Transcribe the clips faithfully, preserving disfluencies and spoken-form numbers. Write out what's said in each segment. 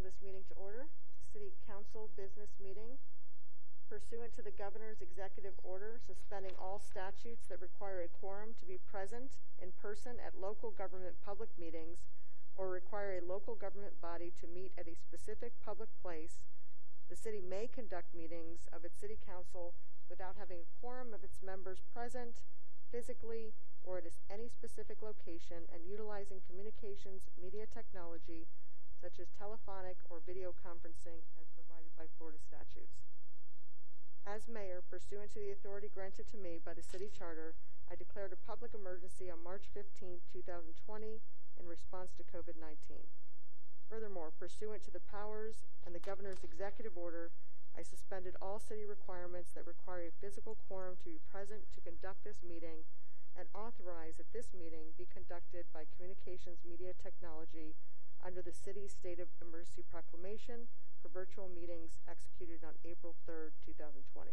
this meeting to order. City Council business meeting. Pursuant to the Governor's executive order suspending all statutes that require a quorum to be present in person at local government public meetings or require a local government body to meet at a specific public place, the city may conduct meetings of its city council without having a quorum of its members present physically or at any specific location and utilizing communications media technology such as telephonic or video conferencing as provided by Florida statutes. As mayor, pursuant to the authority granted to me by the city charter, I declared a public emergency on March fifteenth, two thousand twenty in response to COVID nineteen. Furthermore, pursuant to the powers and the governor's executive order, I suspended all city requirements that require a physical quorum to be present to conduct this meeting and authorize that this meeting be conducted by communications media technology under the city's state of emergency proclamation for virtual meetings executed on April third, two thousand twenty.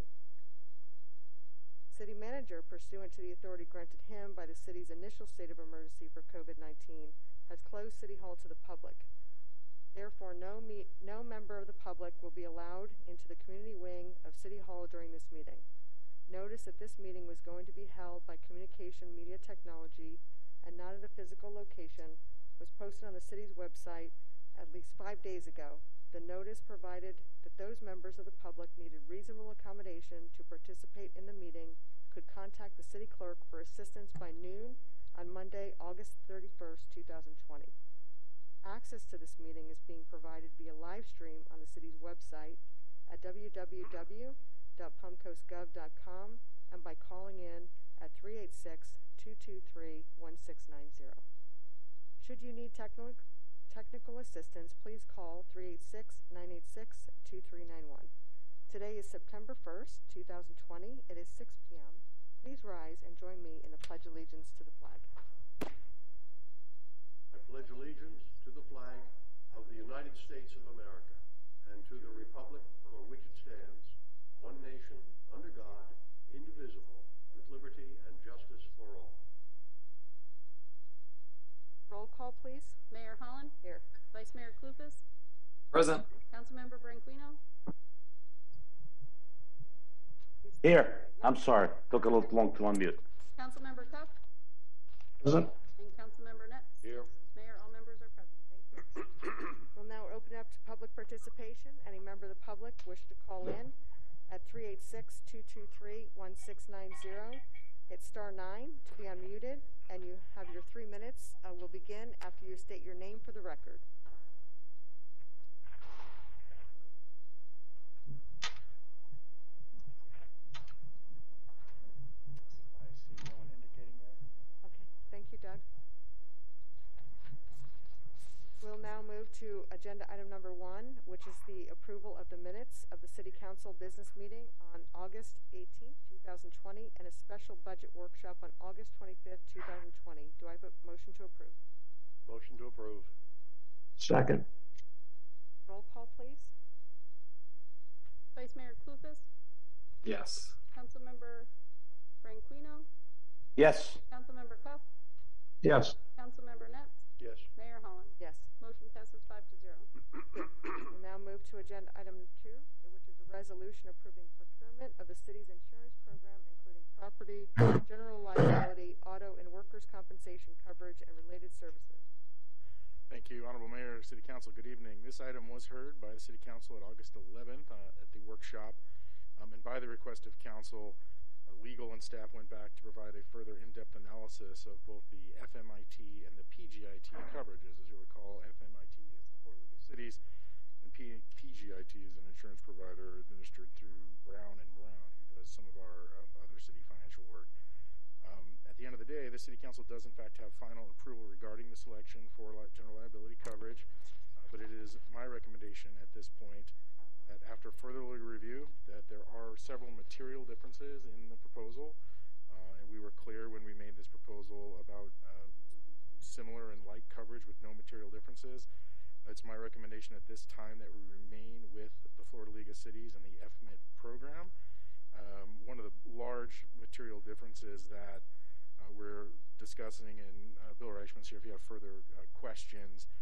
City manager, pursuant to the authority granted him by the city's initial state of emergency for COVID nineteen, has closed City Hall to the public. Therefore, no, me- no member of the public will be allowed into the community wing of City Hall during this meeting. Notice that this meeting was going to be held by communication media technology and not at a physical location was posted on the city's website at least five days ago. The notice provided that those members of the public needed reasonable accommodation to participate in the meeting could contact the city clerk for assistance by noon on Monday, August thirty-first, two thousand twenty. Access to this meeting is being provided via live stream on the city's website at w w w dot palmcoast gov dot com and by calling in at three eight six, two two three, one six nine zero. Should you need technical technical assistance, please call three eight six, nine eight six, two three nine one. Today is September first, two thousand twenty. It is six p m Please rise and join me in the Pledge of Allegiance to the flag. I pledge allegiance to the flag of the United States of America and to the republic for which it stands, one nation, under God, indivisible, with liberty and justice for all. Roll call, please. Mayor Holland? Here. Vice Mayor Clufus? Present. Councilmember Branquino? Here. I'm sorry. Took a little long to unmute. Councilmember Cuff? Present. And Councilmember Netz? Here. Mayor, all members are present. Thank you. We'll now open up to public participation. Any member of the public wish to call in at three eight six, two two three, one six nine zero. Hit star nine to be unmuted, and you have your three minutes. Uh, we'll begin after you state your name for the record. I see no one indicating there. Okay, thank you, Doug. We'll now move to agenda item number one, which is the approval of the minutes of the City Council business meeting on August eighteenth, two thousand twenty, and a special budget workshop on August twenty-fifth, two thousand twenty. Do I have a motion to approve? Motion to approve. Second. Roll call, please. Vice Mayor Clufus? Yes. Councilmember Branquino? Yes. Councilmember Cuff? Yes. Councilmember Netz? Yes. Mayor Holland? Yes. Motion passes five to zero. We'll now move to agenda item two, which is a resolution approving procurement of the city's insurance program, including property, general liability, auto, and workers' compensation coverage and related services. Thank you, Honorable Mayor, City Council. Good evening. This item was heard by the City Council at August eleventh uh, at the workshop, um, and by the request of Council, uh, legal and staff went back to provide a further in-depth analysis of both the F M I T and the P G I T coverages. As you recall, F M I T is the Florida League of Cities, and P- PGIT is an insurance provider administered through Brown and Brown, who does some of our uh, other city financial work. Um, at the end of the day, the City Council does in fact have final approval regarding the selection for li- general liability coverage, uh, but it is my recommendation at this point that after further review that there are several material differences in the proposal, uh, and we were clear when we made this proposal about uh, similar and like coverage with no material differences. It's my recommendation at this time that we remain with the Florida League of Cities and the F M I T program. Um, one of the large material differences that uh, we're discussing, and uh, Bill Reichman's here if you have further uh, questions,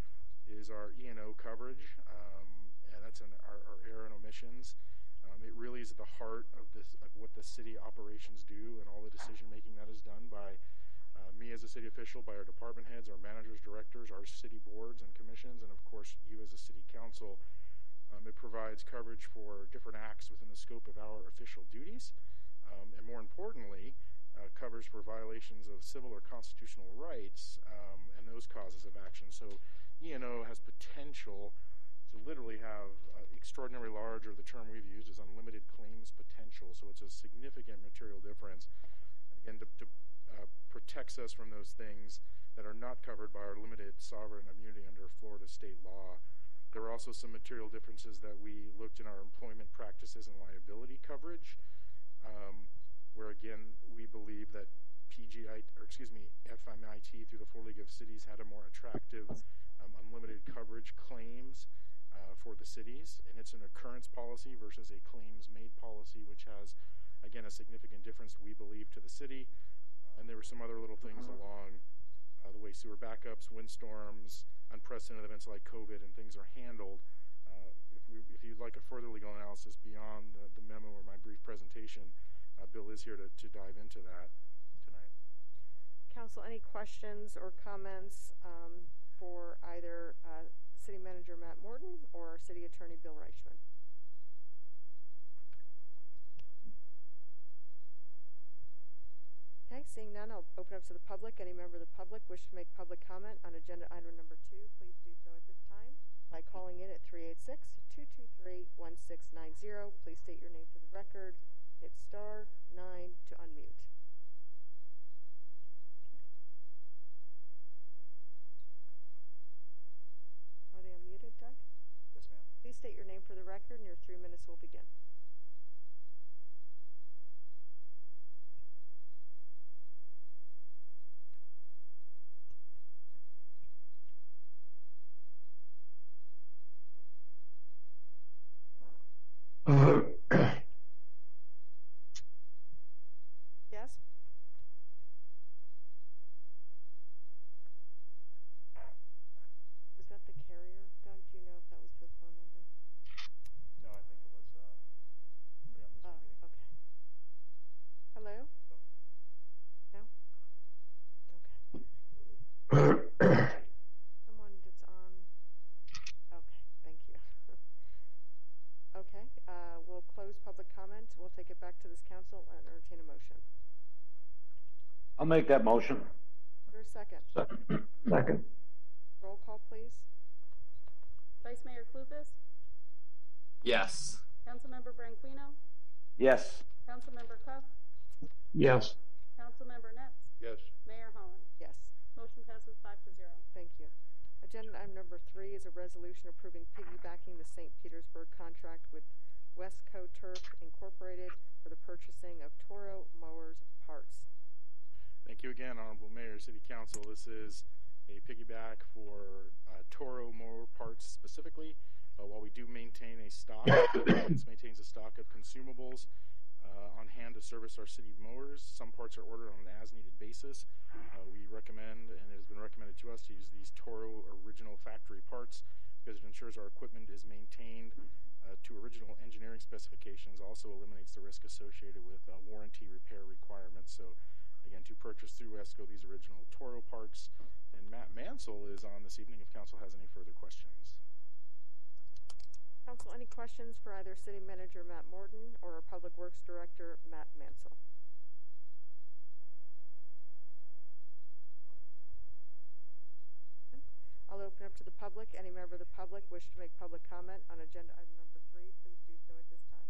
is our E and O coverage, um, and that's an, our, our error and omissions. Um, it really is at the heart of this of what the city operations do, and all the decision making that is done by uh, me as a city official, by our department heads, our managers, directors, our city boards and commissions, and of course you as a city council. Um, it provides coverage for different acts within the scope of our official duties, um, and more importantly, uh, covers for violations of civil or constitutional rights um, and those causes of action. So E and O has potential to literally have uh, extraordinarily large, or the term we've used is unlimited claims potential. So it's a significant material difference. Again, to, to, uh, protects us from those things that are not covered by our limited sovereign immunity under Florida state law. There were also some material differences that we looked in our employment practices and liability coverage, um, where again we believe that P G I, or excuse me, F M I T through the Florida League of Cities had a more attractive um, unlimited coverage claims uh, for the cities, and it's an occurrence policy versus a claims made policy, which has again a significant difference we believe to the city. Uh, and there were some other little things along uh, the way sewer backups, windstorms, unprecedented events like COVID and things are handled. Uh, if, we, if you'd like a further legal analysis beyond the, the memo or my brief presentation, uh, Bill is here to, to dive into that tonight. Council, any questions or comments um, for either uh, City Manager Matt Morton or City Attorney Bill Reichman? Okay, seeing none, I'll open up to the public. Any member of the public wish to make public comment on agenda item number two, please do so at this time by calling in at three eight six, two two three, one six nine zero. Please state your name for the record. Hit star nine to unmute. Are they unmuted, Doug? Yes, ma'am. Please state your name for the record, and your three minutes will begin. Yes? Was that the carrier, Doug? Do you know if that was the phone number? No, I think it was uh, somebody on this Oh, meeting. okay. Hello? No? Okay. Someone that's on. Okay, thank you. Okay, uh, we'll close public comment. We'll take it back to this council and entertain a motion. I'll make that motion. For a second. Second. Second. Roll call, please. Vice Mayor Clufus, Yes. Councilmember Branquino, Yes. Councilmember Cuff, Yes. Councilmember Netz, Yes. Mayor Holland. Yes. Motion passes five to zero. Thank you. Agenda item number three is a resolution approving piggybacking the Saint Petersburg contract with Westco Turf Incorporated for the purchasing of Toro mowers parts. Thank you again, Honorable Mayor, City Council. This is a piggyback for uh, Toro mower parts specifically. Uh, while we do maintain a stock, this maintains a stock of consumables uh, on hand to service our city mowers. Some parts are ordered on an as-needed basis. Uh, we recommend, and it has been recommended to us, to use these Toro original factory parts because it ensures our equipment is maintained uh, to original engineering specifications. Also eliminates the risk associated with uh, warranty repair requirements. So, again, to purchase through Wesco these original Toro parts. And Matt Mansell is on this evening if council has any further questions. Council, any questions for either City Manager Matt Morton or our Public Works Director Matt Mansell? I'll open up to the public. Any member of the public wish to make public comment on agenda item number three, please do so at this time.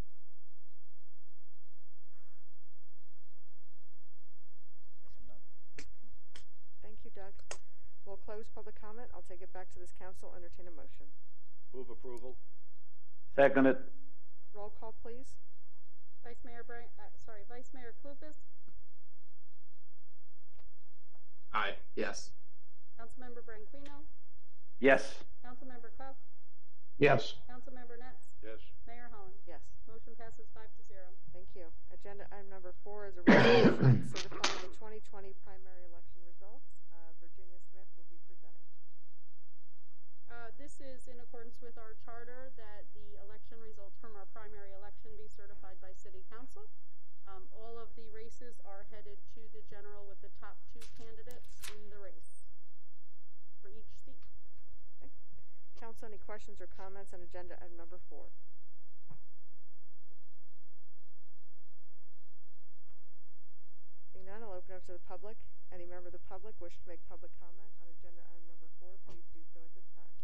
Thank you, Doug. We'll close public comment. I'll take it back to this council. Entertain a motion. Move approval. Second it. Roll call, please. Vice Mayor Bran- uh, sorry, Vice Mayor Clufus, Aye. Yes. Councilmember Branquino, Yes. Councilmember Cuff, Yes. Councilmember Netz, Yes. Mayor Holland. Yes. Motion passes five to zero. Thank you. Agenda item number four is a resolution certifying the twenty twenty primary election results. Uh, Virginia Smith will be presenting. this is in accordance with our charter that the election results from our primary election be certified by City Council. Um, all of the races are headed to the general with the top two candidates in the race for each seat. Okay. Council, any questions or comments on agenda item number four? Seeing none, I'll open up to the public. Any member of the public wish to make public comment on agenda item number four, please do so at this time.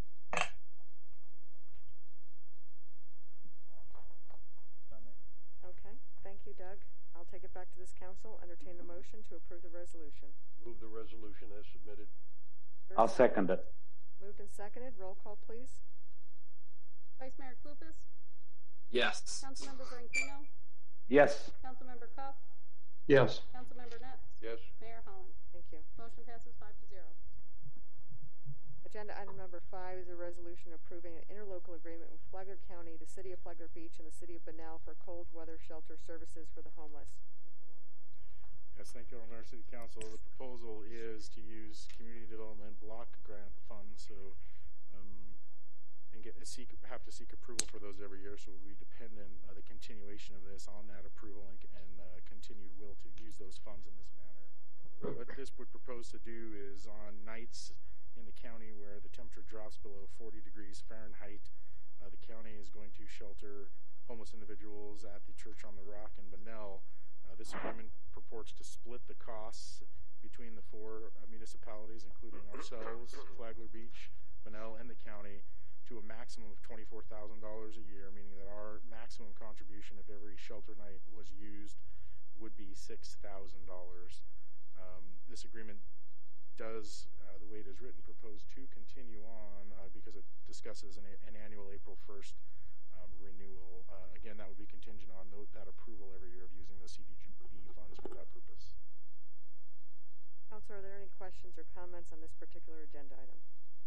Okay, thank you, Doug. I'll take it back to this council. Entertain a motion to approve the resolution. Move the resolution as submitted. First I'll second it. Moved and seconded. Roll call, please. Vice Mayor Clupis, Yes. Councilmember Branquinho, Yes. Councilmember Cuff, Yes. Councilmember Nets, Yes. Mayor Holland. Thank you. Motion passes five to zero. Agenda item number five is a resolution approving an interlocal agreement with Flagler County, the City of Flagler Beach, and the City of Bunnell for cold weather shelter services for the homeless. Yes, thank you, Mayor, City Council. The proposal is to use community development block grant funds, so um, and get seek have to seek approval for those every year. So we'll be dependent uh, the continuation of this on that approval and, and uh, continued will to use those funds in this manner. What this would propose to do is on nights in the county where the temperature drops below forty degrees Fahrenheit, uh, the county is going to shelter homeless individuals at the Church on the Rock in Bunnell. Uh, this agreement purports to split the costs between the four uh, municipalities, including ourselves, Flagler Beach, Bunnell, and the county, to a maximum of twenty-four thousand dollars a year, meaning that our maximum contribution, if every shelter night was used, would be six thousand dollars. Um, this agreement does, uh, the way it is written, propose to continue on uh, because it discusses an, an annual April first um, renewal. Uh, again, that would be contingent on th that approval every year of using the C D B funds for that purpose. Council, are there any questions or comments on this particular agenda item?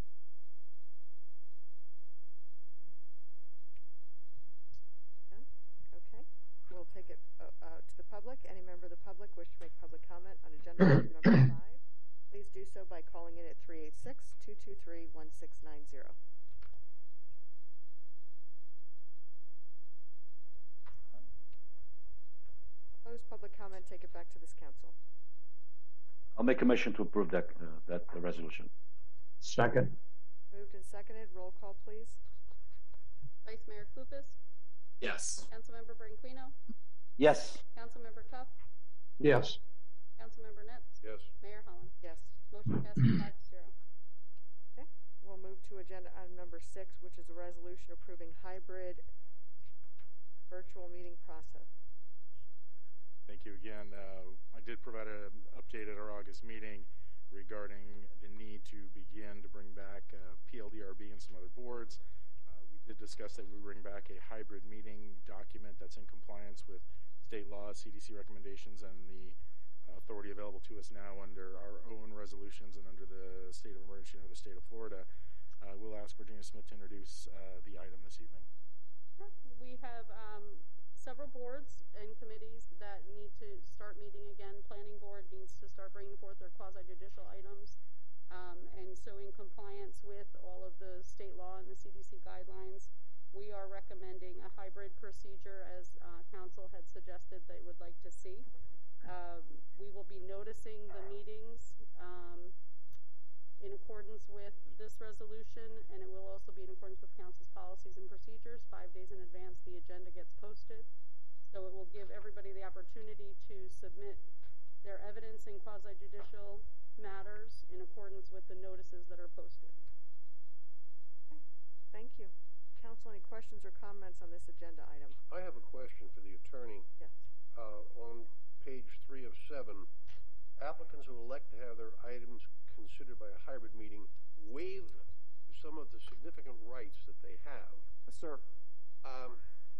None? Okay. We'll take it uh, uh, to the public. Any member of the public wish to make public comment on agenda item number five, please do so by calling in at three eight six, two two three, one six nine zero. Close public comment. Take it back to this council. I'll make a motion to approve that uh, that uh, resolution. Second. Moved and seconded. Roll call, please. Vice Mayor Clupis, Yes. Councilmember Branquinho, Yes. Councilmember Cuff, Yes. Councilmember Nets, Yes. Mayor Holland. Yes. Motion passes five to zero. Okay. We'll move to agenda item number six, which is a resolution approving hybrid virtual meeting process. Thank you again. Uh, I did provide an update at our August meeting regarding the need to begin to bring back uh, P L D R B and some other boards. Uh, we did discuss that we bring back a hybrid meeting document that's in compliance with state laws, C D C recommendations, and the uh, authority available to us now under our own resolutions and under the state of emergency of the state of Florida. Uh, we'll ask Virginia Smith to introduce uh, the item this evening. We have um, several boards and committees that need to start meeting again. Planning board needs to start bringing forth their quasi-judicial items. Um, and so in compliance with all of the state law and the C D C guidelines, we are recommending a hybrid procedure as uh, council had suggested they would like to see. Um, we will be noticing the meetings um, in accordance with this resolution, and it will also be in accordance with council's policies and procedures. Five days in advance, the agenda gets posted. So it will give everybody the opportunity to submit their evidence in quasi-judicial matters in accordance with the notices that are posted. Okay. Thank you. Council, any questions or comments on this agenda item? I have a question for the attorney. Yes. Uh, on page three of seven, applicants who elect to have their items considered by a hybrid meeting waive some of the significant rights that they have. Yes, sir. Um,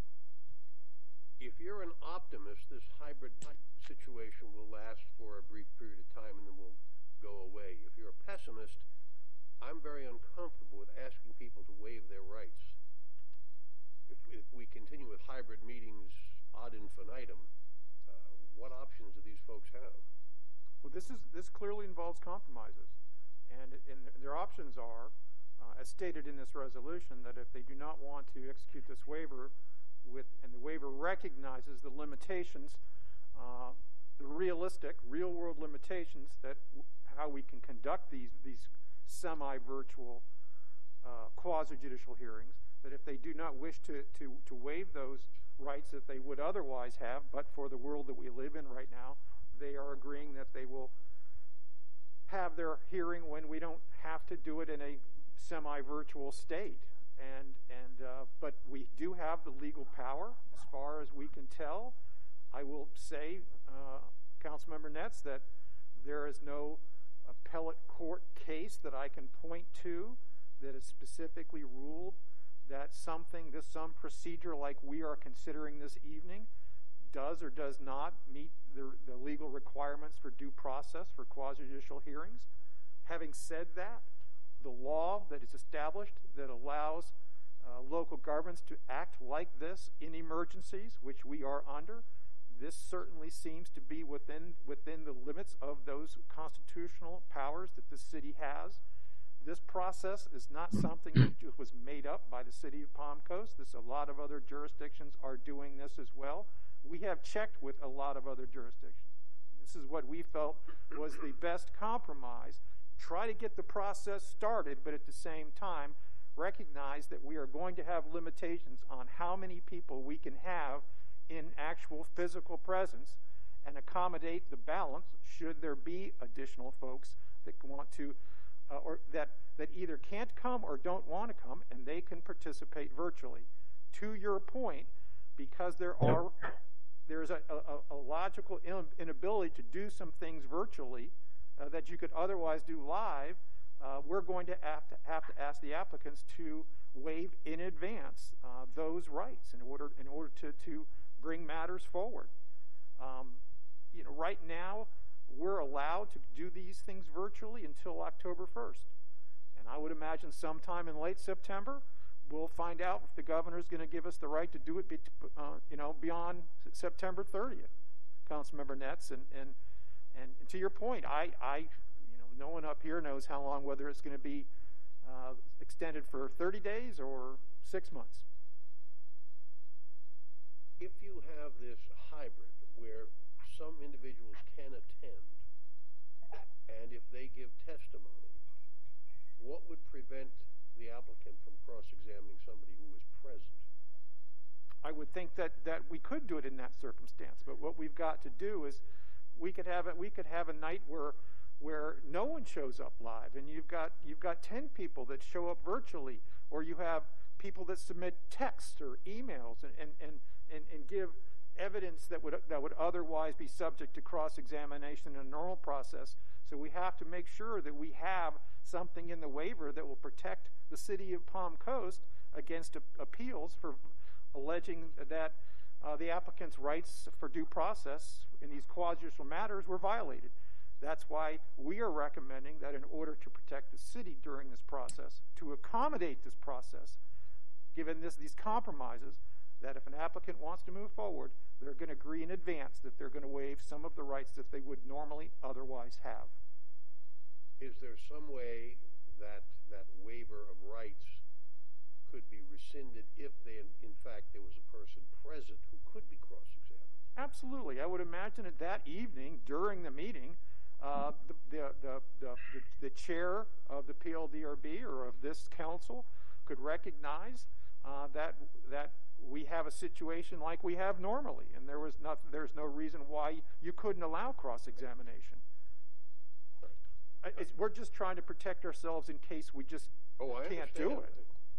if you're an optimist, this hybrid situation will last for a brief period of time and then will go away. If you're a pessimist, I'm very uncomfortable with asking people to waive their rights. If, if we continue with hybrid meetings ad infinitum, uh, what options do these folks have? Well, this is this clearly involves compromises, and and their options are uh, as stated in this resolution, that if they do not want to execute this waiver, with and the waiver recognizes the limitations, uh, the realistic, real-world limitations that w- how we can conduct these these semi-virtual uh, quasi-judicial hearings, that if they do not wish to, to, to waive those rights that they would otherwise have, but for the world that we live in right now, they are agreeing that they will have their hearing when we don't have to do it in a semi-virtual state. And, and uh, but we do have the legal power, as far as we can tell. I will say, uh, Councilmember Netz, that there is no appellate court case that I can point to that has specifically ruled that something, this some procedure like we are considering this evening, does or does not meet the, the legal requirements for due process for quasi-judicial hearings. Having said that, the law that is established that allows uh, local governments to act like this in emergencies, which we are under, this certainly seems to be within within the limits of those constitutional powers that the city has. This process is not something that just was made up by the city of Palm Coast. This, a lot of other jurisdictions are doing this as well. We have checked with a lot of other jurisdictions. This is what we felt was the best compromise. Try to get the process started, but at the same time, recognize that we are going to have limitations on how many people we can have in actual physical presence, and accommodate the balance should there be additional folks that want to uh, or that that either can't come or don't want to come, and they can participate virtually. To your point, because there are there's a, a, a logical inability to do some things virtually uh, that you could otherwise do live, uh, we're going to have to have to ask the applicants to waive in advance uh, those rights in order in order to to bring matters forward. Um, you know, right now we're allowed to do these things virtually until October first, and I would imagine sometime in late September we'll find out if the governor is going to give us the right to do it, be, uh, you know, beyond September thirtieth, Councilmember Netz. And, and and to your point, I, I, you know, no one up here knows how long, whether it's going to be uh, extended for thirty days or six months. If you have this hybrid where some individuals can attend, and if they give testimony, what would prevent the applicant from cross-examining somebody who is present? I would think that, that we could do it in that circumstance, but what we've got to do is we could have a, we could have a night where where no one shows up live, and you've got you've got ten people that show up virtually, or you have people that submit texts or emails and and, and, and, and give evidence that would that would otherwise be subject to cross-examination in a normal process. So we have to make sure that we have something in the waiver that will protect the city of Palm Coast against a- appeals for alleging that uh, the applicant's rights for due process in these quasi-judicial matters were violated. That's why we are recommending that in order to protect the city during this process, to accommodate this process, given this these compromises, that if an applicant wants to move forward, they're going to agree in advance that they're going to waive some of the rights that they would normally otherwise have. Is there some way that that waiver of rights could be rescinded if they, in fact, there was a person present who could be cross-examined? Absolutely. I would imagine that that evening during the meeting, uh, the, the, the, the, the chair of the P L D R B or of this council could recognize uh, that that we have a situation like we have normally, and there was not there's no reason why you couldn't allow cross-examination. Right. It's, we're just trying to protect ourselves in case we just oh, I can't understand. do it.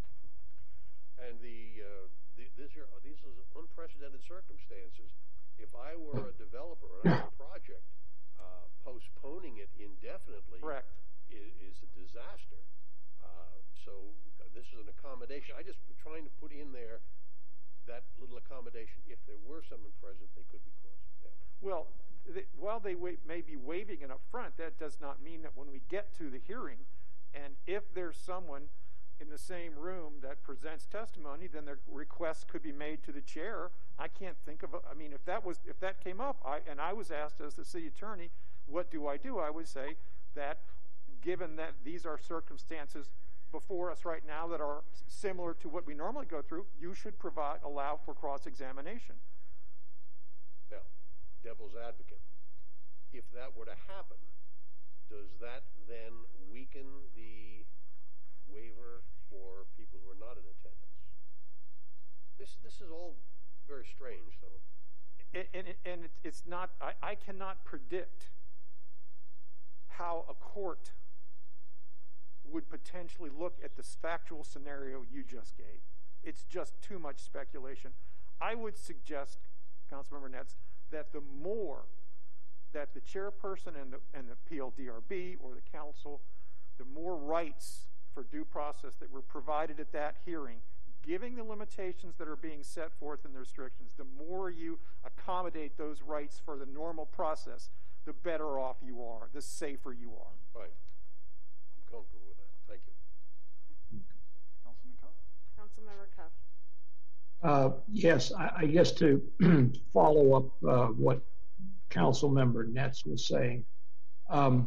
And the, uh, the these are these are unprecedented circumstances. If I were a developer and I had a project, uh, postponing it indefinitely Correct. is, is a disaster. Uh, so uh, this is an accommodation. I just trying to put in there that little accommodation. If there were someone present, they could be cross-examined. Well, they, while they wa- may be waiving it up front, that does not mean that when we get to the hearing, and if there's someone in the same room that presents testimony, then their request could be made to the chair. I can't think of a, I mean, if that was if that came up, I, and I was asked as the city attorney, what do I do? I would say that given that these are circumstances before us right now that are similar to what we normally go through, you should provide, allow for cross-examination. Now, devil's advocate, if that were to happen, does that then weaken the waiver for people who are not in attendance? This this is all very strange, so. And, and, and it's not, I, I cannot predict how a court would potentially look at this factual scenario you just gave. It's just too much speculation. I would suggest, Councilmember Netz, that the more that the chairperson and the, and the P L D R B or the council, the more rights for due process that were provided at that hearing, giving the limitations that are being set forth in the restrictions, the more you accommodate those rights for the normal process, the better off you are, the safer you are. Right. I'm comfortable with that. Thank you. Councilman Cuff? Councilmember Cuff. Uh, yes, I, I guess to follow up uh, what Councilmember Netz was saying, um,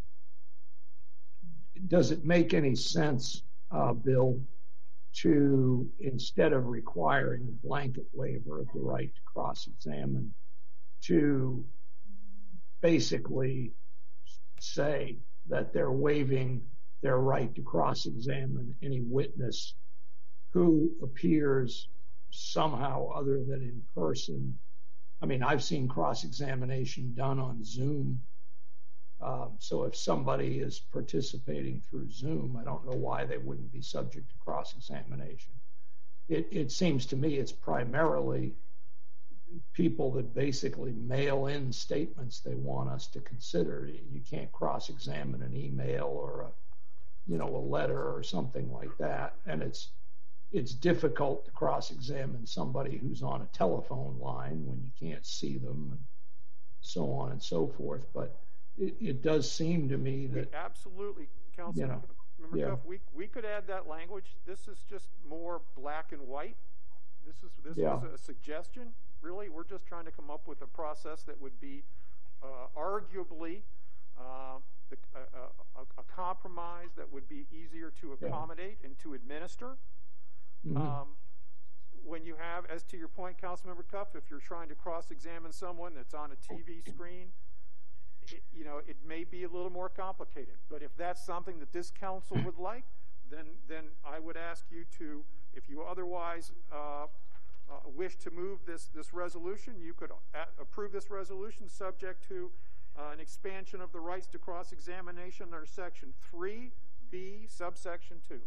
does it make any sense, uh, Bill, to, instead of requiring a blanket waiver of the right to cross-examine, to basically say that they're waiving their right to cross-examine any witness who appears somehow other than in person? I mean, I've seen cross-examination done on Zoom. Uh, so if somebody is participating through Zoom, I don't know why they wouldn't be subject to cross-examination. It, it seems to me it's primarily people that basically mail in statements they want us to consider. You can't cross-examine an email or a, you know, a letter or something like that. And it's it's difficult to cross-examine somebody who's on a telephone line when you can't see them and so on and so forth. But it, it does seem to me that... Absolutely, Councilman. You know, Remember, yeah. Jeff, we, we could add that language. This is just more black and white. This is this Yeah. is a suggestion, really. We're just trying to come up with a process that would be uh, arguably uh, the, uh, a, a compromise that would be easier to accommodate yeah. and to administer. Mm-hmm. Um, when you have, as to your point, Councilmember Cuff, if you're trying to cross-examine someone that's on a T V screen, it, you know, it may be a little more complicated. But if that's something that this council would like, then then I would ask you to, if you otherwise uh, uh, wish to move this this resolution, you could a- approve this resolution subject to uh, an expansion of the rights to cross-examination under Section three B, subsection two.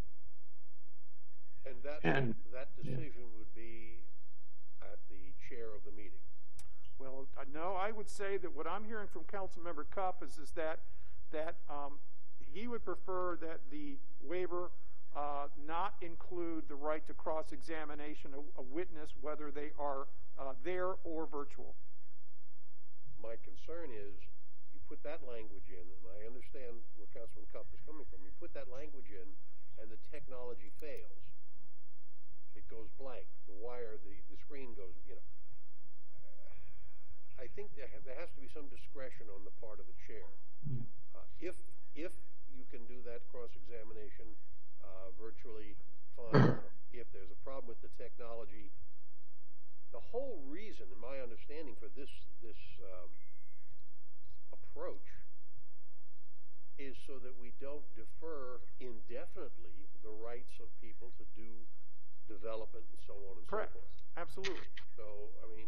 And that And, that decision yeah. would be at the chair of the meeting. Well, uh, no, I would say that what I'm hearing from Councilmember Cuff is, is that that um, he would prefer that the waiver uh, not include the right to cross-examination a, a witness, whether they are uh, there or virtual. My concern is you put that language in, and I understand where Councilman Cuff is coming from. You put that language in, and the technology fails. It goes blank. The wire, the, the screen goes, you know. I think there, ha- there has to be some discretion on the part of the chair. Uh, if if you can do that cross-examination uh, virtually, fine. If there's a problem with the technology, the whole reason, in my understanding, for this this um, approach is so that we don't defer indefinitely the rights of people to do development and so on and Correct. so forth. Absolutely. So, I mean,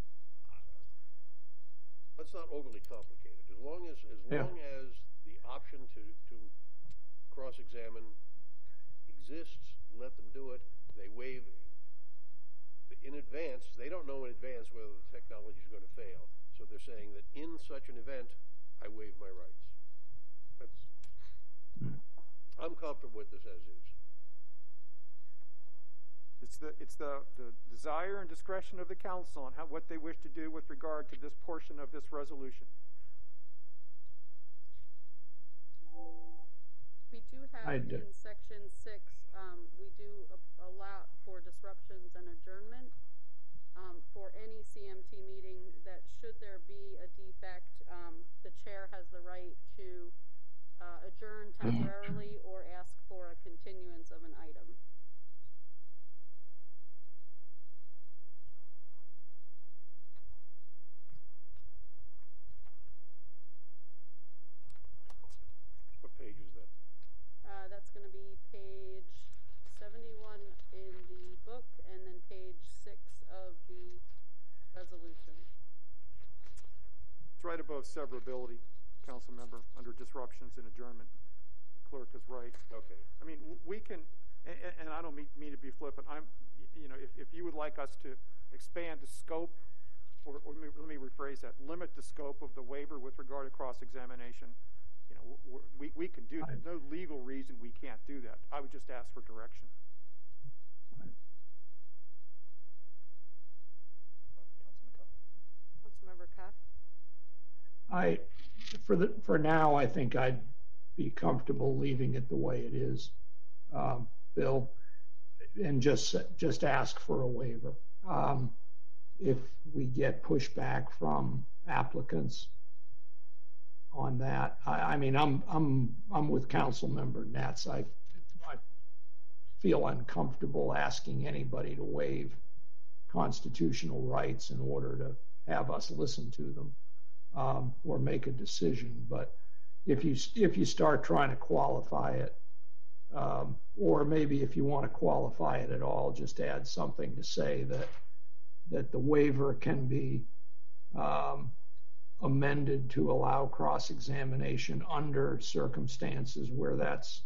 let's not overly complicate it. As long as, as Yeah. long as the option to, to cross-examine exists, let them do it. They waive in advance. They don't know in advance whether the technology is going to fail. So they're saying that in such an event, I waive my rights. That's, I'm comfortable with this as is. It's the it's the, the desire and discretion of the council on how what they wish to do with regard to this portion of this resolution. We do have I in do. section six, um, we do a- allow for disruptions and adjournment um, for any C M T meeting. That should there be a defect, um, the chair has the right to uh, adjourn temporarily or ask for a continuance of an item. What page is that? Uh, that's going to be page seventy-one in the book and then page six of the resolution. It's right above severability, council member, under disruptions and adjournment. The clerk is right. Okay. I mean, w- we can, and, and I don't mean, mean to be flippant. I'm, you know, if, if you would like us to expand the scope, or, or let, me, let me rephrase that, limit the scope of the waiver with regard to cross-examination, you know, we're, we we can do that. There's no legal reason we can't do that. I would just ask for direction. Councilmember Cuff? I, for the for now, I think I'd be comfortable leaving it the way it is, um, Bill, and just just ask for a waiver. Um, if we get pushback from applicants on that, I, I mean, I'm I'm I'm with Councilmember Nets. I I feel uncomfortable asking anybody to waive constitutional rights in order to have us listen to them. Um, or make a decision. But if you if you start trying to qualify it, um, or maybe if you want to qualify it at all, just add something to say that that the waiver can be um, amended to allow cross-examination under circumstances where that's,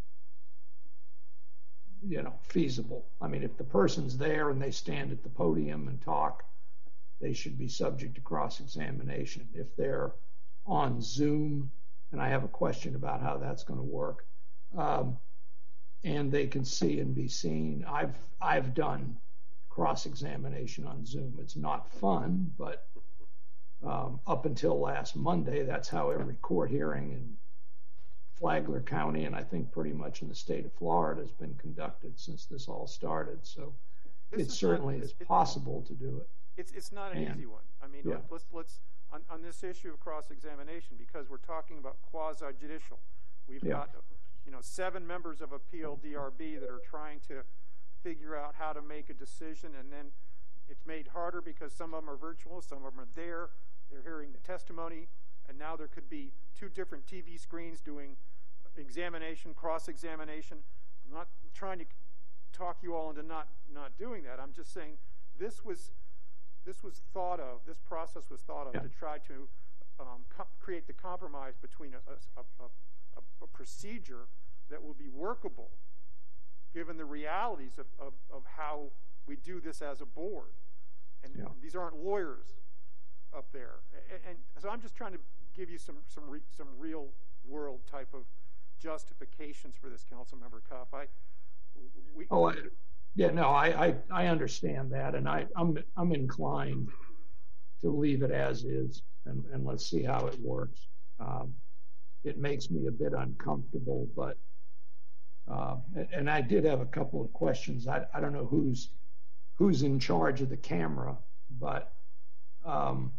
you know, feasible. I mean, if the person's there and they stand at the podium and talk, they should be subject to cross-examination. If they're on Zoom, and I have a question about how that's going to work, um, and they can see and be seen. I've I've done cross-examination on Zoom. It's not fun, but um, up until last Monday, that's how every court hearing in Flagler County, and I think pretty much in the state of Florida, has been conducted since this all started. So This it is certainly not- is it- possible to do it. It's it's not an And- easy one. I mean, yeah. let, let's let's on, on this issue of cross-examination, because we're talking about quasi-judicial. We've Yeah. got you know seven members of a P L D R B that are trying to figure out how to make a decision, and then it's made harder because some of them are virtual, some of them are there. They're hearing the testimony, and now there could be two different T V screens doing examination, cross-examination. I'm not trying to talk you all into not not doing that. I'm just saying this was this was thought of. This process was thought of Yeah. to try to um, co- create the compromise between a, a, a, a, a procedure that will be workable, given the realities of, of, of how we do this as a board. And Yeah. these aren't lawyers up there. And, and so I'm just trying to give you some some re, some real world type of justifications for this, Councilmember Cuff. I we, Oh, I, yeah, no, I, I, I understand that, and I, I'm I'm inclined to leave it as is, and, and let's see how it works. Um, it makes me a bit uncomfortable, but uh, and, and I did have a couple of questions. I, I don't know who's who's in charge of the camera, but um,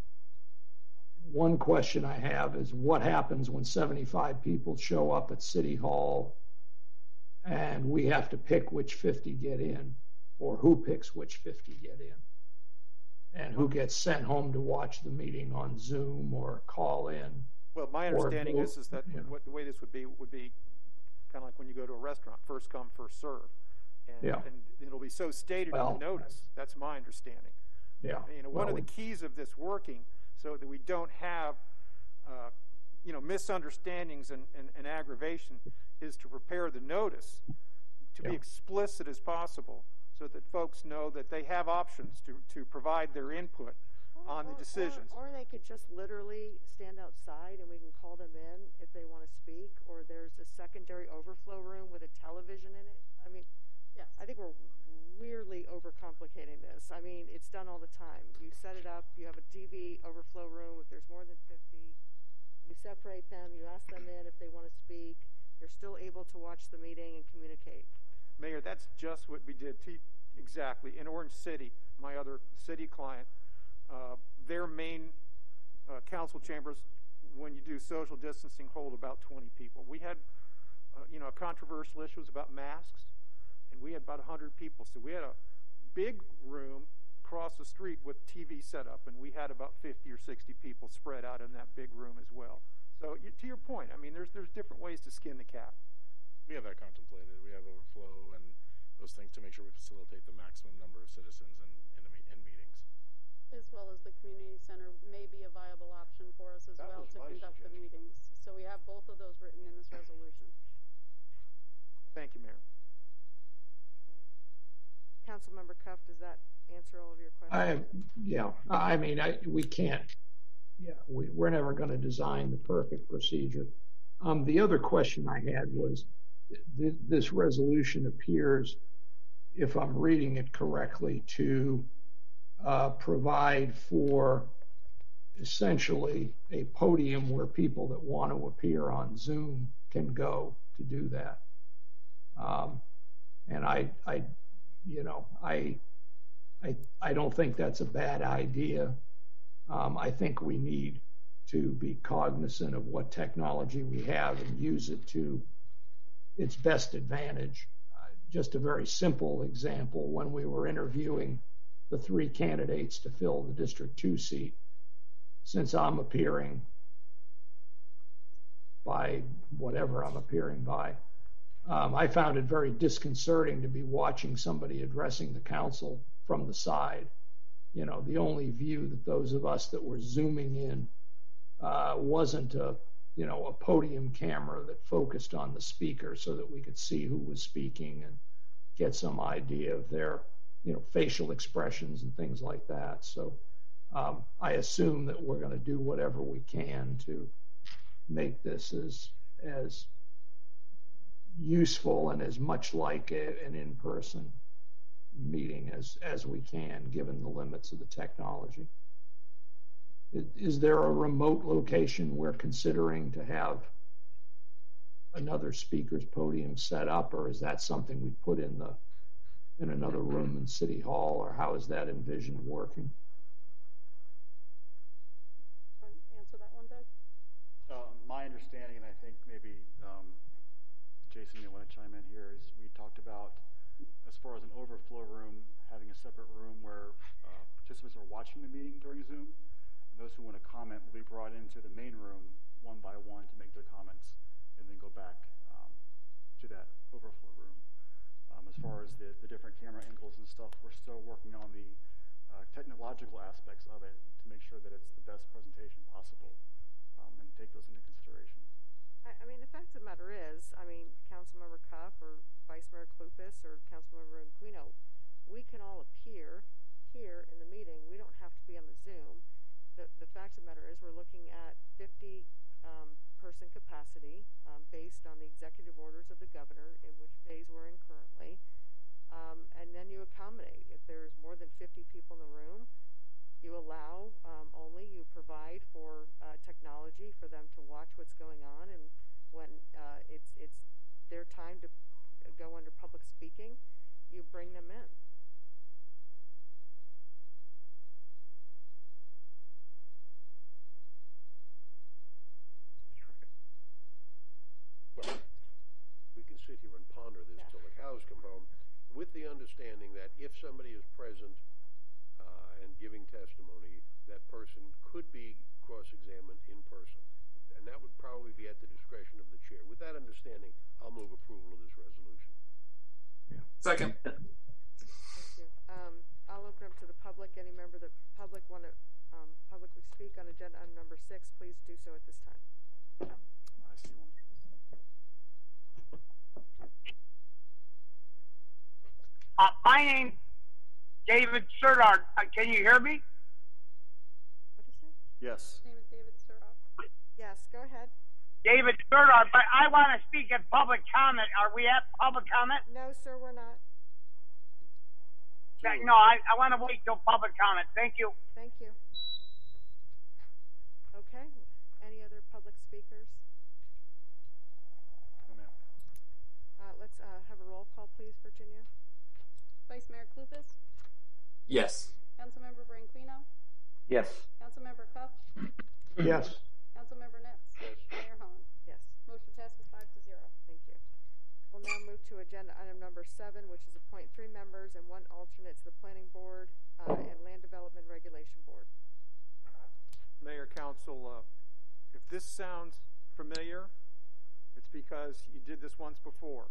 one question I have is what happens when seventy-five people show up at City Hall and we have to pick which fifty get in, or who picks which fifty get in, and who gets sent home to watch the meeting on Zoom or call in. Well, my or understanding vote, is is that you know. what the way this would be would be kind of like when you go to a restaurant, first come, first serve, and, Yeah. and it'll be so stated Well, in the notice. That's my understanding. Yeah. You know, one Well, of the keys of this working, so that we don't have, uh, you know, misunderstandings and, and, and aggravation, is to prepare the notice to Yeah. be explicit as possible, so that folks know that they have options to to provide their input on the Or- or- decisions. Or, they could just literally stand outside and we can call them in if they want to speak, or there's a secondary overflow room with a television in it. I mean, Yes. I think we're weirdly overcomplicating this. I mean, it's done all the time. You set it up, you have a D V overflow room. If there's more than fifty, you separate them, you ask them in if they want to speak. They're still able to watch the meeting and communicate. Mayor, that's just what we did. T- exactly. In Orange City, my other city client, uh, their main uh, council chambers when you do social distancing, hold about twenty people. We had, uh, you know, a controversial issue was about masks, and we had about one hundred people. So we had a big room across the street with T V set up, and we had about fifty or sixty people spread out in that big room as well. So you, to your point, I mean, there's there's different ways to skin the cat. We have that contemplated. We have overflow and those things to make sure we facilitate the maximum number of citizens in, in, the, in meetings. As well as the community center may be a viable option for us as That well was to my conduct the suggestion. meetings. So we have both of those written in this resolution. Thank you, Mayor. Councilmember Cuff, does that answer all of your questions? I, yeah, I mean, I, we can't, yeah, we, we're never going to design the perfect procedure. Um, the other question I had was, th- this resolution appears, if I'm reading it correctly, to uh, provide for essentially a podium where people that want to appear on Zoom can go to do that. Um, and I, I, you know, I, I, I don't think that's a bad idea. Um, I think we need to be cognizant of what technology we have and use it to its best advantage. Uh, just a very simple example, when we were interviewing the three candidates to fill the District two seat, since I'm appearing by whatever I'm appearing by, um, I found it very disconcerting to be watching somebody addressing the council from the side. You know, the only view that those of us that were zooming in uh, wasn't a, you know, a podium camera that focused on the speaker so that we could see who was speaking and get some idea of their, you know, facial expressions and things like that. So um, I assume that we're going to do whatever we can to make this as as useful and as much like a, an in-person meeting as as we can, given the limits of the technology. Is, is there a remote location we're considering to have another speaker's podium set up, or is that something we put in the in another room in City Hall, or how is that envisioned working? Answer that one, Doug? Uh, my understanding, and I think maybe um, Jason may want to chime in here, is we talked about, as far as an overflow room, having a separate room where uh, participants are watching the meeting during Zoom, and those who want to comment will be brought into the main room one by one to make their comments, and then go back um, to that overflow room. Um, as far as the, the different camera angles and stuff, we're still working on the uh, technological aspects of it to make sure that it's the best presentation possible, um, and take those into consideration. I, I mean, the fact of the matter is, I mean, Councilmember Cuff or Vice Mayor Clufus or Councilmember Aquino, we can all appear here in the meeting. We don't have to be on the Zoom. The, the fact of the matter is we're looking at fifty um, person capacity um, based on the executive orders of the governor, in which phase we're in currently. Um, and then you accommodate. If there's more than fifty people in the room, you allow um, only, you provide for uh, technology for them to watch what's going on, and when uh, it's it's their time to go under public speaking, you bring them in. Well, we can sit here and ponder this Yeah. till the cows come home, with the understanding that if somebody is present uh, and giving testimony, that person could be cross-examined in person. And that would probably be at the discretion of the chair. With that understanding, I'll move approval of this resolution. Yeah. Second. Thank you. Um, I'll open up to the public. Any member of the public want to um, publicly speak on agenda item number six, please do so at this time. I see one. Uh, my name's David Serdar. Uh, can you hear me? What is it? Yes. His name is David Surrock. Yes, go ahead. David Serdar, but I want to speak at public comment. Are we at public comment? No, sir, we're not. Uh, No, I, I want to wait till public comment. Thank you. Thank you. Okay. Any other public speakers? No, ma'am. Uh, let's uh, have a roll call, please, Virginia. Vice Mayor Clufus? Yes. Councilmember Branquino? Yes. Councilmember Cuff? Yes. Councilmember Net? We'll now move to agenda item number seven, which is appoint three members and one alternate to the Planning Board uh, and Land Development Regulation Board. Mayor, Council, uh, if this sounds familiar, it's because you did this once before.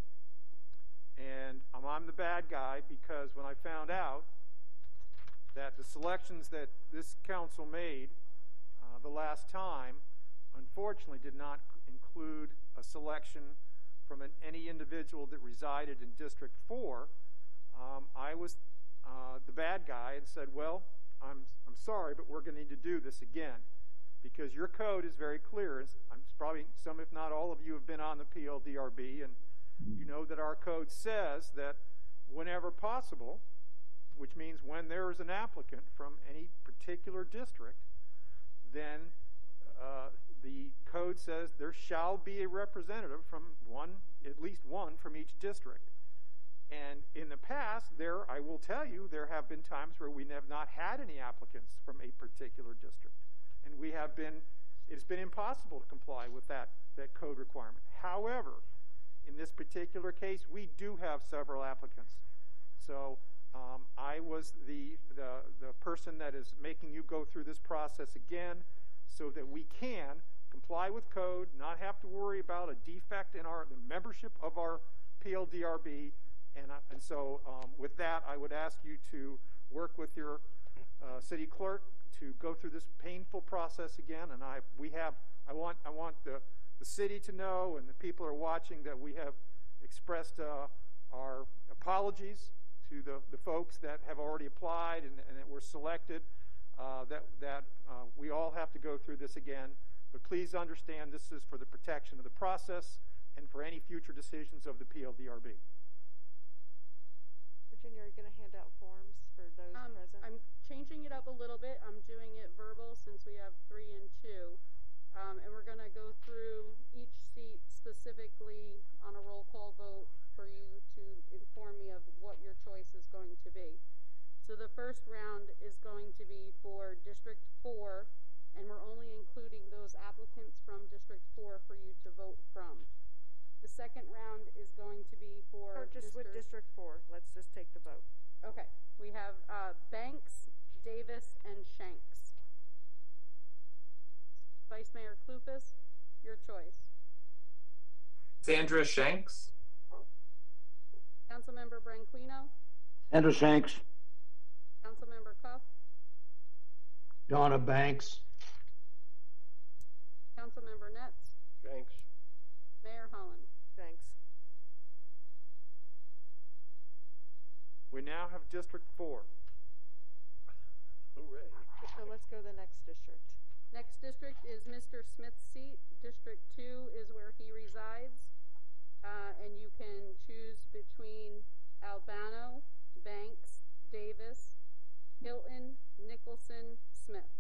And um, I'm the bad guy because when I found out that the selections that this council made uh, the last time, unfortunately, did not include a selection from an, any individual that resided in District four, um, I was uh, the bad guy and said, well, I'm, I'm sorry, but we're going to need to do this again because your code is very clear. It's, I'm probably some, if not all of you have been on the P L D R B, and you know that our code says that whenever possible, which means when there is an applicant from any particular district, then uh, the code says there shall be a representative from one, at least one from each district. And in the past, there, I will tell you, there have been times where we have not had any applicants from a particular district. And we have been, it's been impossible to comply with that, that code requirement. However, in this particular case, we do have several applicants. So um, I was the, the, the person that is making you go through this process again so that we can comply with code, not have to worry about a defect in our the membership of our P L D R B. And, uh, and so um, with that, I would ask you to work with your uh, city clerk to go through this painful process again. And I, we have, I want, I want the, the city to know and the people who are watching that we have expressed uh, our apologies to the, the folks that have already applied and, and that were selected, uh, that, that uh, we all have to go through this again. But please understand this is for the protection of the process and for any future decisions of the P L D R B. Virginia, are you going to hand out forms for those um, present? I'm changing it up a little bit. I'm doing it verbal since we have three and two. Um, and we're going to go through each seat specifically on a roll call vote for you to inform me of what your choice is going to be. So the first round is going to be for District four, and we're only including those applicants from District four for you to vote from. The second round is going to be for Or just Mister with District four. Let's just take the vote. Okay. We have uh, Banks, Davis, and Shanks. Vice Mayor Klufas, your choice. Sandra Shanks. Councilmember Branquino, Andrew Shanks. Councilmember Cuff, Donna Banks. Councilmember Netz, Shanks. Mayor Holland. Thanks. We now have District four. Hooray. So let's go to the next district. Next district is Mister Smith's seat. District two is where he resides. Uh, and you can choose between Albano, Banks, Davis, Hilton, Nicholson, Smith.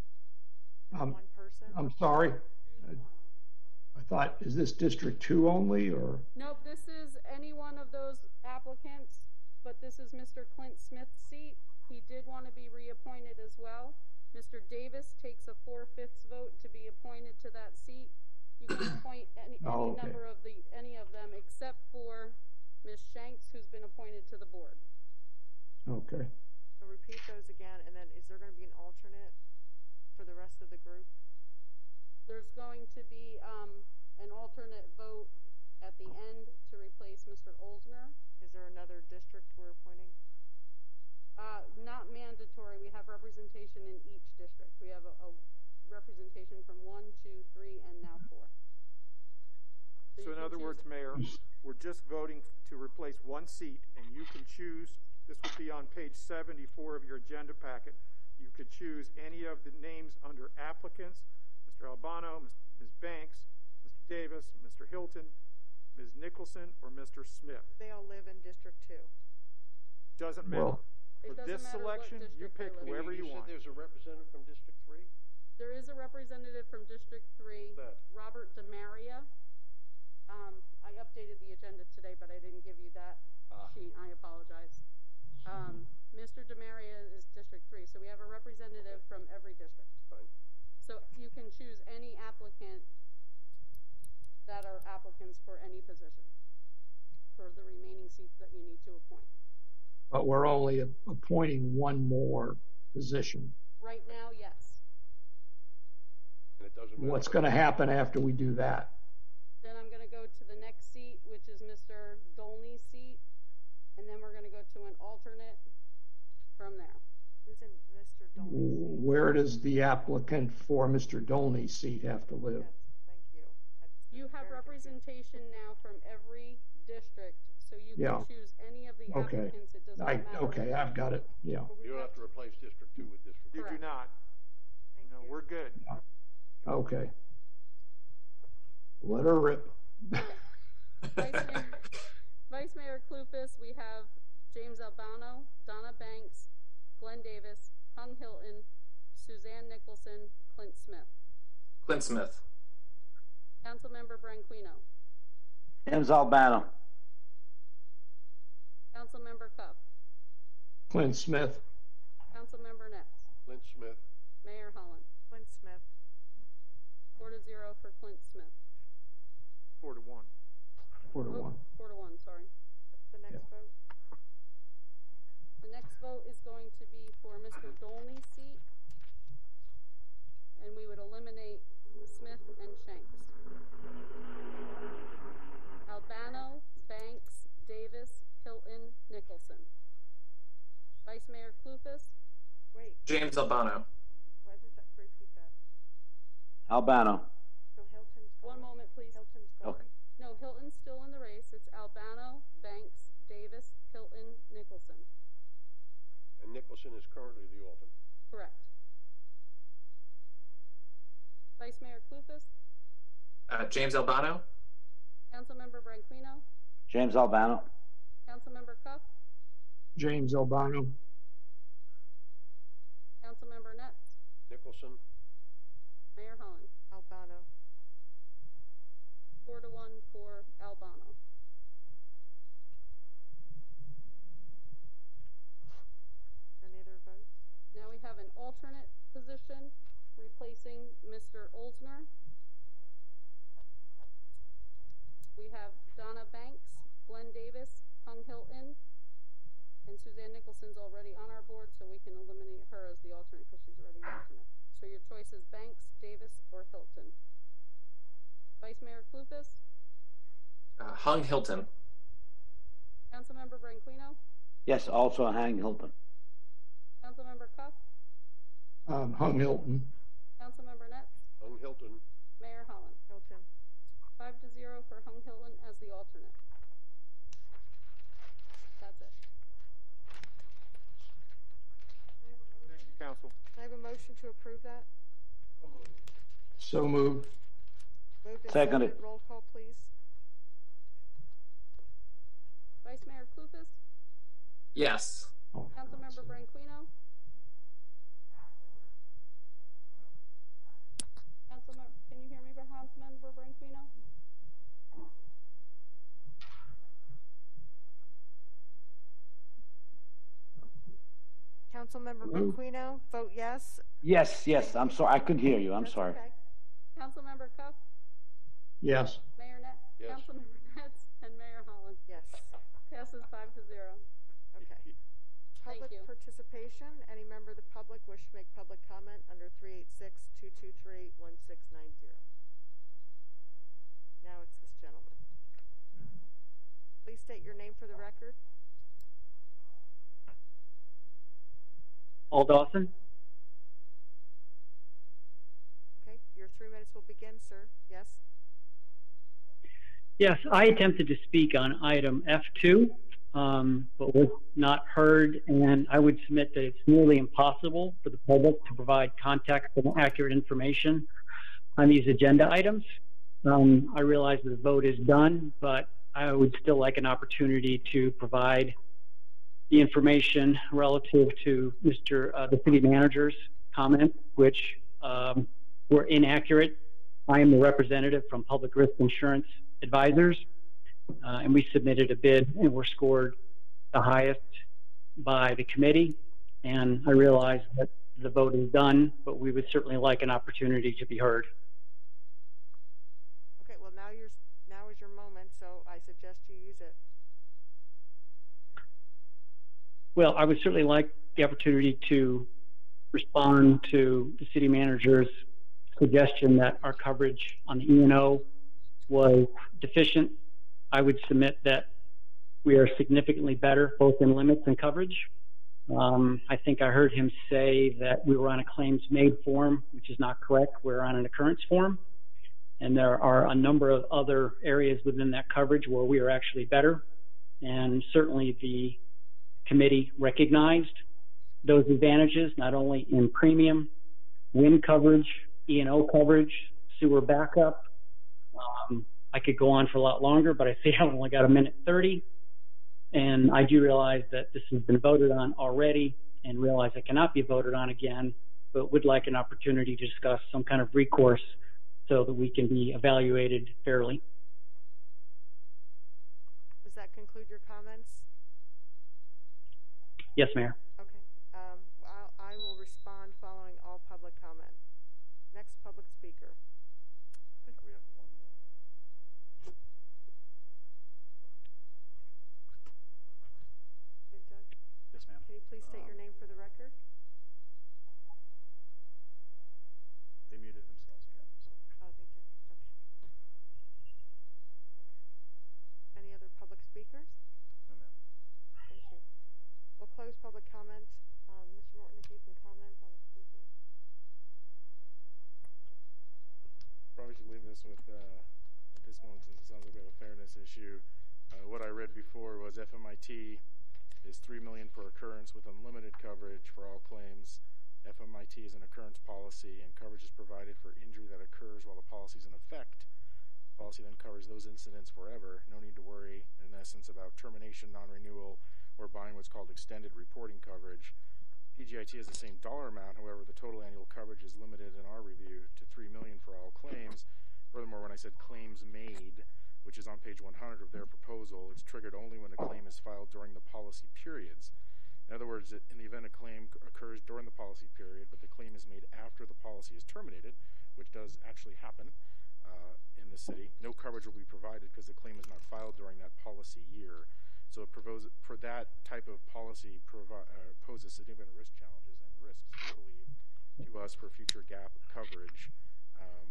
Um, One person? I'm sorry. I, I thought, is this District two only, or? Nope, this is any one of those applicants, but this is Mister Clint Smith's seat. He did want to be reappointed as well. Mister Davis takes a four-fifths vote to be appointed to that seat. You can appoint any, any Oh, okay. number of the any of them except for Miz Shanks, who's been appointed to the board. Okay. So repeat those again, and then is there going to be an alternate for the rest of the group? There's going to be um, an alternate vote at the end to replace Mister Olsner. Is there another district we're appointing? Uh, not mandatory. We have representation in each district. We have a, a representation from one, two, three, and now four. So you in can other words, choose- Mayor, we're just voting to replace one seat, and you can choose, this would be on page seventy-four of your agenda packet, you could choose any of the names under applicants, Mister Albano, Miz Banks, Mister Davis, Mister Hilton, Miz Nicholson, or Mister Smith. They all live in District two. Doesn't matter. Well, It For doesn't this matter what selection, you district pick they live in. whoever you you want. said there's a representative from District three? There is a representative from District three, Who's that? Robert DeMaria. Um, I updated the agenda today, but I didn't give you that Ah. sheet. I apologize. Um, Mister DeMaria is District three, so we have a representative from every district. Fine. So you can choose any applicant that are applicants for any position. for the remaining seats that you need to appoint. But we're only a- appointing one more position. Right now, yes. And it doesn't matter. What's going to happen after we do that? Then I'm going to go to the next seat, which is Mister Dolney's seat, and then we're going to go to an alternate from there. Who's in Mister Dolney's seat? Where does the applicant for Mister Dolney's seat have to live? Yes, thank you. That's You have very representation now from every district, so you can Yeah. choose any of the Okay. applicants. It does not I, matter. okay, I've got it. Yeah. confusing. You don't have to replace District Two with District You Three. do not. Thank No, you. we're good. Okay. Let her rip. Vice Mayor, Vice Mayor Clufus, we have James Albano, Donna Banks, Glenn Davis, Hung Hilton, Suzanne Nicholson, Clint Smith. Clint Smith. Councilmember Branquino. James Albano. Councilmember Cuff. Clint Smith. Councilmember Netz. Clint Smith. Mayor Holland. Clint Smith. Four to zero for Clint Smith. Four to one. Four to Oh, one. Four to one, sorry. What's the next vote? The next vote is going to be for Mister Dolney's seat, and we would eliminate Smith and Shanks. Albano, Banks, Davis, Hilton, Nicholson. Vice Mayor Clufus, Wait, James Albano. why does that repeat that? Albano. So Hilton's one gone? moment, please. Hilton's gone. Okay. No, Hilton's still in the race. It's Albano, Banks, Davis, Hilton, Nicholson. And Nicholson is currently the alternate. Correct. Vice Mayor Clufus, Uh, James Albano. Councilmember Branquino, James Albano. Councilmember Cuff, James Albano. Councilmember Netz, Nicholson. Mayor Holland. Albano. Four to one for Albano. Any other votes? Now we have an alternate position replacing Mister Olsner. We have Donna Banks, Glenn Davis, Hung Hilton, and Suzanne Nicholson's already on our board, so we can eliminate her as the alternate because she's already an alternate. So your choice is Banks, Davis, or Hilton. Vice Mayor Clufus, Uh, Hung Hilton. Councilmember Branquino, Yes, also Hang Hilton. Councilmember Cuff, Um, Hung Hilton. Councilmember Netz, Hung Hilton. Mayor Holland. Hilton. Five to zero for Hung Hilton as the alternate. That's it. Thank you, council. Can I have a motion to approve that? So moved. Moved and Seconded. seconded. Roll call, please. Vice Mayor Clufus, Yes. Oh, Councilmember Branquino, Councilmember, can you hear me, Councilmember Branquino? Councilmember Hello? Branquino, vote yes. Yes, yes. I'm sorry. I couldn't hear you. I'm That's sorry. okay. Councilmember Cuff, Yes. Mayor Net, Yes. Councilmember Netz, and Mayor Holland. Yes. Passes five to zero. Okay. Thank Public you. participation. Any member of the public wish to make public comment under three eight six, two two three, one six nine zero. Now it's this gentleman. Please state your name for the record. Paul Dawson. Okay, your three minutes will begin, sir. Yes? Yes, I attempted to speak on item F two, um, but was not heard, and I would submit that it's nearly impossible for the public to provide context and accurate information on these agenda items. Um, I realize that the vote is done, but I would still like an opportunity to provide the information relative to Mister Uh, the city manager's comments, which um, were inaccurate. I am the representative from Public Risk Insurance Advisors, uh, and we submitted a bid and were scored the highest by the committee. And I realize that the vote is done, but we would certainly like an opportunity to be heard. Okay, well now you're now is your moment, so I suggest you use it. Well, I would certainly like the opportunity to respond to the city manager's suggestion that our coverage on the E and O was deficient. I would submit that we are significantly better, both in limits and coverage. Um, I think I heard him say that we were on a claims made form, which is not correct. We're on an occurrence form. And there are a number of other areas within that coverage where we are actually better. And certainly the committee recognized those advantages, not only in premium, wind coverage, E and O coverage, sewer backup. Um, I could go on for a lot longer, but I see I've only got a minute thirty. And I do realize that this has been voted on already and realize it cannot be voted on again, but would like an opportunity to discuss some kind of recourse so that we can be evaluated fairly. Does that conclude your comments? Yes, Mayor. Okay. Um, I'll, I will respond following all public comment. Next public speaker. I think we have one more. Okay, Doug? Yes, ma'am. Can you please state Um, your name for the record? They muted themselves again. So. Oh, they did? Okay. Any other public speakers? No, ma'am. Thank you. We'll close public comment. Um, Mister Morton, if you can comment on the speaker. Probably should leave this with, uh, at this moment, since it sounds like we have a fairness issue. Uh, what I read before was F M I T is three million dollars per occurrence with unlimited coverage for all claims. F M I T is an occurrence policy, and coverage is provided for injury that occurs while the policy is in effect. The policy then covers those incidents forever. No need to worry, in essence, about termination, non-renewal, or buying what's called extended reporting coverage. P G I T has the same dollar amount. However, the total annual coverage is limited in our review to three million dollars for all claims. Furthermore, when I said claims made, which is on page one hundred of their proposal, it's triggered only when a claim is filed during the policy periods. In other words, in the event a claim occurs during the policy period, but the claim is made after the policy is terminated, which does actually happen uh, in the city, no coverage will be provided because the claim is not filed during that policy year. So it provos- for that type of policy provi- uh, poses significant risk challenges and risks, we believe, to us for future gap coverage um,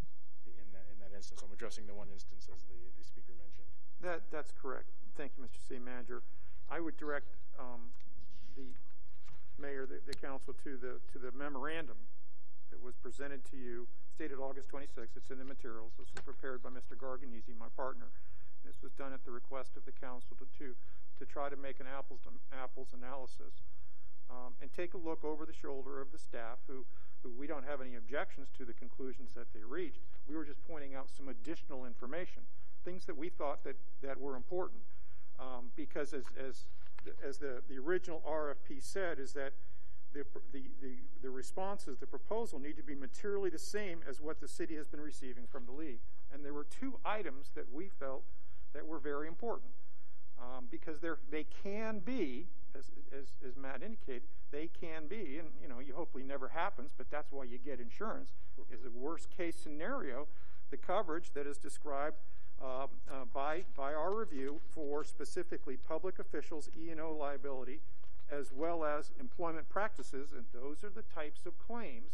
in, that, in that instance. I'm addressing the one instance as the, the speaker mentioned. That, that's correct. Thank you, Mister City Manager. I would direct um, the mayor, the, the council, to the to the memorandum that was presented to you, stated August twenty-sixth. It's in the materials. This was prepared by Mister Garganese, my partner. This was done at the request of the council to to, to try to make an apples to apples analysis um, and take a look over the shoulder of the staff who, who we don't have any objections to the conclusions that they reached. We were just pointing out some additional information, things that we thought that, that were important um, because as, as, as the, the original R F P said is that the, the, the, the responses, the proposal need to be materially the same as what the city has been receiving from the league. And there were two items that we felt that were very important um, because they can be, as, as, as Matt indicated, they can be, and you know, you hopefully never happens, but that's why you get insurance, is a worst case scenario, the coverage that is described uh, uh, by, by our review for specifically public officials, E and O liability, as well as employment practices, and those are the types of claims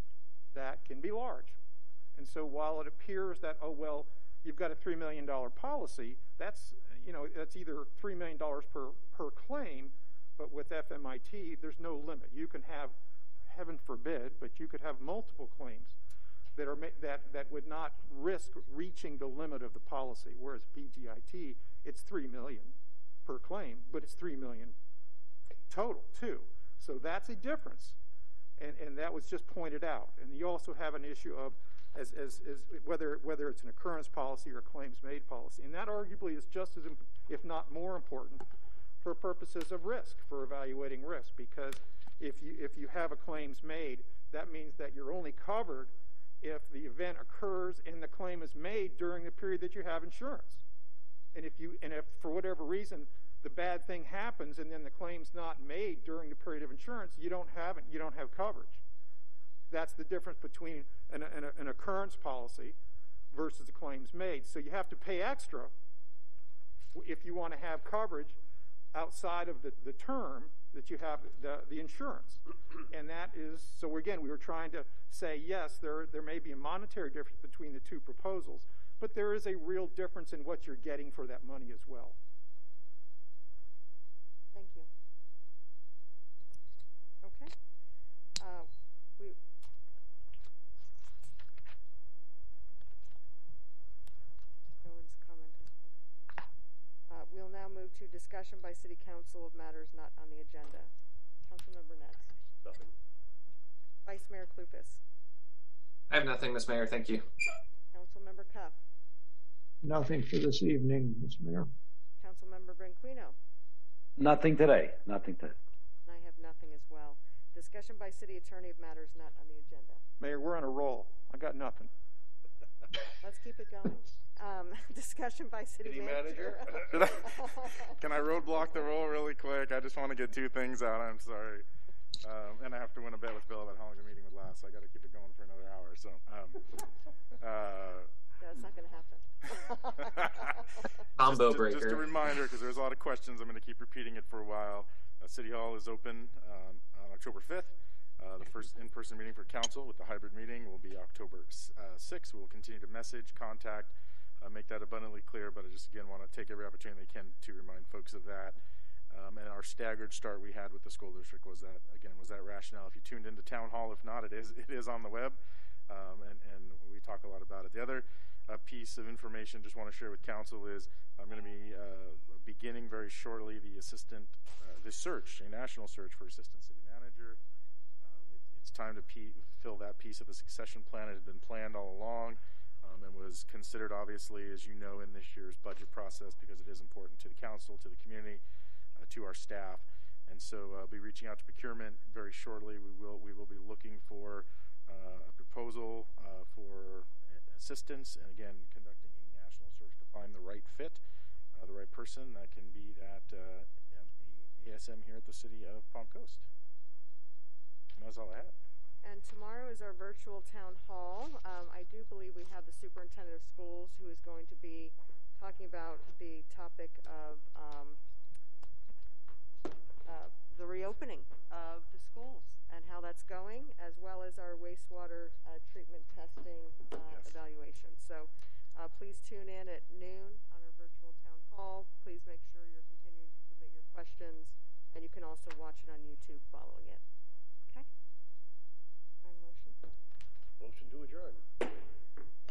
that can be large. And so while it appears that, oh, well, you've got a three million dollars policy, that's, you know, that's either three million dollars per, per claim, but with F M I T, there's no limit. You can have, heaven forbid, but you could have multiple claims that are that, that would not risk reaching the limit of the policy, whereas P G I T, it's three million dollars per claim, but it's three million dollars total, too. So that's a difference, and, and that was just pointed out. And you also have an issue of As, as, as whether whether it's an occurrence policy or a claims made policy, and that arguably is just as, if not more important, for purposes of risk, for evaluating risk. Because if you if you have a claims made, that means that you're only covered if the event occurs and the claim is made during the period that you have insurance. And if you and if for whatever reason the bad thing happens and then the claim's not made during the period of insurance, you don't have it. You don't have coverage. That's the difference between an, an, an occurrence policy versus a claims made. So you have to pay extra if you want to have coverage outside of the, the term that you have the, the insurance. And that is, so again, we were trying to say, yes, there, there may be a monetary difference between the two proposals, but there is a real difference in what you're getting for that money as well. Thank you. Okay. Uh, we, no one's commenting. Uh, we'll now move to discussion by City Council of matters not on the agenda. Councilmember Ness. Nothing. Vice Mayor Clufus. I have nothing, Miz Mayor. Thank you. Councilmember Cuff. Nothing for this evening, Miz Mayor. Councilmember Branquino. Nothing today. Nothing today. And I have nothing as well. Discussion by City Attorney of matters not on the agenda. Mayor, we're on a roll. I got nothing. Let's keep it going. Um, discussion by City, City manager. Did I, can I roadblock the roll really quick? I just want to get two things out. I'm sorry. Um, and I have to win a bet with Bill about how long the meeting would last, so I got to keep it going for another hour. So, um, uh, That's not going to happen. Combo just, breaker. Just a reminder, because there's a lot of questions. I'm going to keep repeating it for a while. Uh, City Hall is open um, on October fifth. Uh, the first in-person meeting for council with the hybrid meeting will be October uh, sixth. We will continue to message, contact, uh, make that abundantly clear, but I just, again, want to take every opportunity they can to remind folks of that. Um, and our staggered start we had with the school district was that, again, was that rationale. If you tuned into Town Hall, if not, it is it is on the web, um, and, and we talk a lot about it. The other uh, piece of information just want to share with council is I'm going to be uh, beginning very shortly the assistant, uh, the search, a national search for assistant city manager. It's time to pe- fill that piece of the succession plan. It had been planned all along um, and was considered, obviously, as you know, in this year's budget process because it is important to the council, to the community, uh, to our staff. And so I'll be reaching out to procurement very shortly. We will we will be looking for uh, a proposal uh, for assistance and, again, conducting a national search to find the right fit, uh, the right person that can be that uh, A S M here at the city of Palm Coast. And that's all I had. And tomorrow is our virtual town hall. Um, I do believe we have the superintendent of schools who is going to be talking about the topic of um, uh, the reopening of the schools and how that's going, as well as our wastewater uh, treatment testing uh, Yes. evaluation. So uh, please tune in at noon on our virtual town hall. Please make sure you're continuing to submit your questions, and you can also watch it on YouTube following it. Okay? Motion. Motion to adjourn.